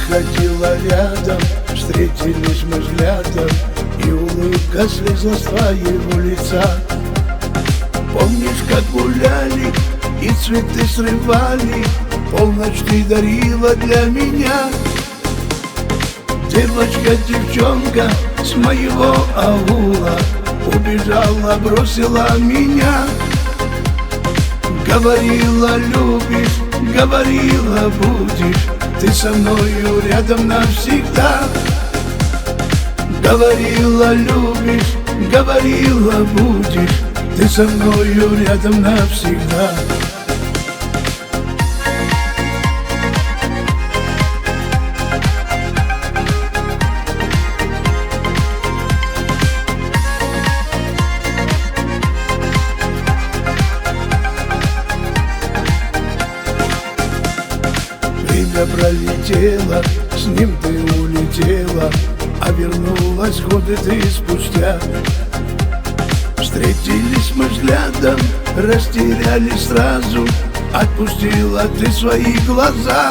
проходила рядом, встретились мы взглядом, и улыбка слезла с твоего лица. Помнишь, как гуляли и цветы срывали, полночь ты дарила для меня. Девочка-девчонка с моего аула убежала, бросила меня. Говорила любишь, говорила будешь, ты со мною рядом навсегда. Говорила любишь, говорила будешь, ты со мною рядом навсегда. Время пролетело, с ним ты улетела, а вернулась годы ты спустя. Встретились мы взглядом, растерялись сразу, отпустила ты свои глаза.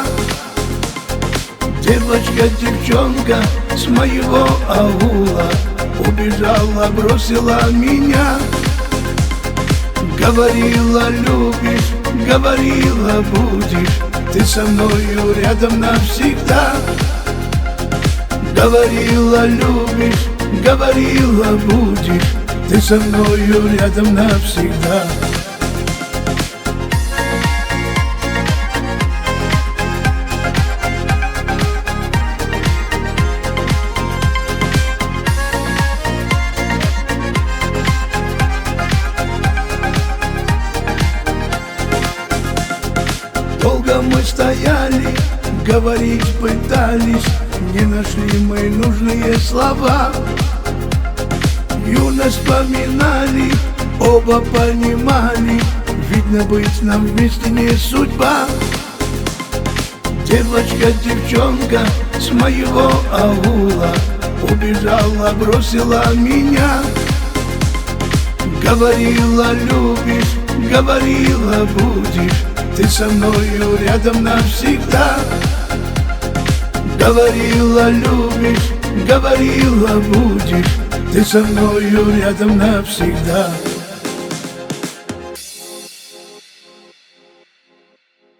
Девочка-девчонка с моего аула убежала, бросила меня. Говорила любишь, говорила будешь, ты со мною рядом навсегда. Говорила любишь, говорила будешь, ты со мною рядом навсегда. Долго мы стояли, говорить пытались, не нашли мы нужные слова. Юность вспоминали, оба понимали, видно, быть нам вместе не судьба. Девочка-девчонка с моего аула убежала, бросила меня. Говорила любишь, говорила будешь, ты со мною рядом навсегда. Говорила любишь, говорила будешь, ты со мною рядом навсегда.